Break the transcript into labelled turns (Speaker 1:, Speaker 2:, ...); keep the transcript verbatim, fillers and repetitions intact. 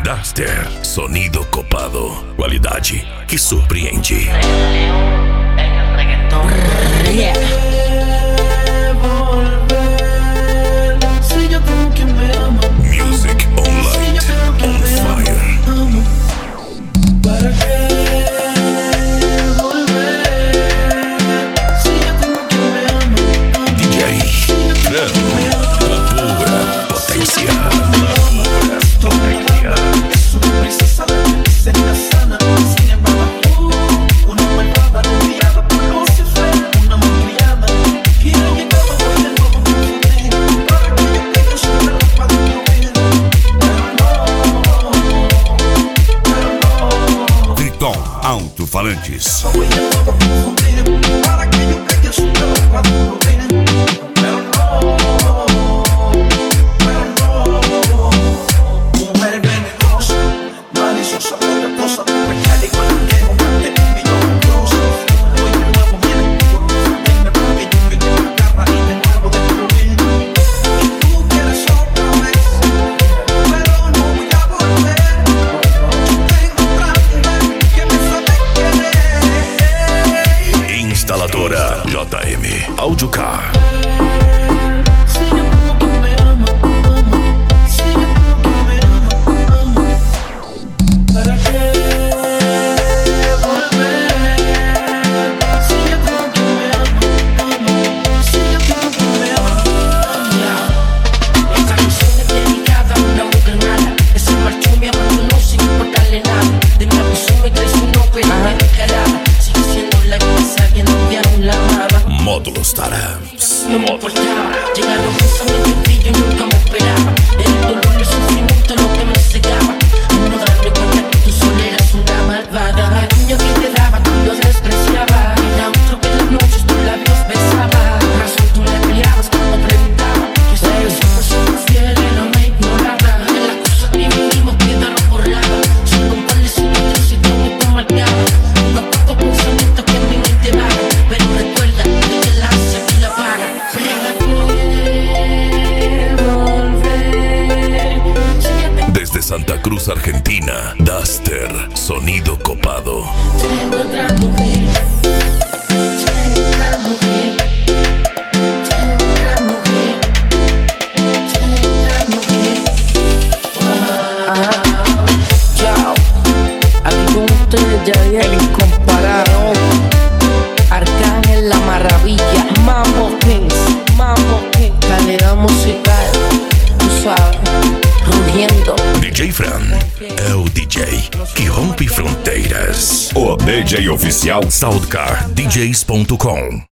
Speaker 1: Duster, sonido copado, qualidade que surpreende.
Speaker 2: Yeah.
Speaker 1: Music on light, on fire.
Speaker 3: ¿Para qué volver? Si yo tengo quien me ama.
Speaker 1: D J Fran, la pura potencia.
Speaker 3: Es una princesa de miseria sana. Sin embargo, una malvada rodeada por Lucifer, una malcriada. Y ella llegaba por el nuevo confundir para que yo tenga su ropa de novia. Pero no, pero no.
Speaker 1: Triton Alto-Falantes.
Speaker 3: Voy a todo confundir para que yo pegue su ropa de novia. Pero no, pero no. Mujer venenosa, maliciosa, poderosa, pecada y cualquier hombre que me dio un rosa. Hoy de nuevo viene por un familia porque yo que te agarra y de nuevo de fluir. Y tú quieres otra vez, pero no voy a volver. Yo tengo otra mujer que me sabe querer.
Speaker 1: Instaladora J M Audiocar.
Speaker 3: Si yo tengo quien me ama, ama. Si yo tengo quien me ama, ama. ¿Para qué volver? Si yo tengo quien me ama, ama. Si yo tengo quien me ama, ama.
Speaker 2: Esta canción es dedicada a una mujer mala que se marchó y me abandonó sin importarle nada. De mi abuso me traicionó pero me descaraba. Sigue siendo la cosa que no ya no la amaba.
Speaker 1: Módulos Tarams.
Speaker 2: No me importaba, llegaron pensamientos que yo nunca me esperaba. Era el dolor y el sufrimiento lo que me cegaba. No darme cuenta que tú solo eras una malvada. El cariño que te daba tú lo despreciaba. Era otro que en las noches tus labios besaba. Razón tú le peleabas cuando preguntaba que soy yo siempre soy fiel y no me ignoraba. De las cosas que vivimos quedaron borradas. Sin contarle sin intención y te marcaba. Unos pocos pensamientos que en mi mente vagan. Pero recuerda que te la hace y la paga.
Speaker 1: Desde Santa Cruz, Argentina, Duster, sonido copado.
Speaker 2: Tengo otra mujer, tengo otra mujer, tengo otra mujer, tengo otra mujer. Wow. Chao, aquí con ustedes ya el incomparable Arcángel la maravilla. Mambo Kings, Mambo Kings, calidad musical, tú sabes, rugiendo.
Speaker 1: D J Fran é o D J que rompe fronteiras. O D J oficial Soundcar D Js ponto com.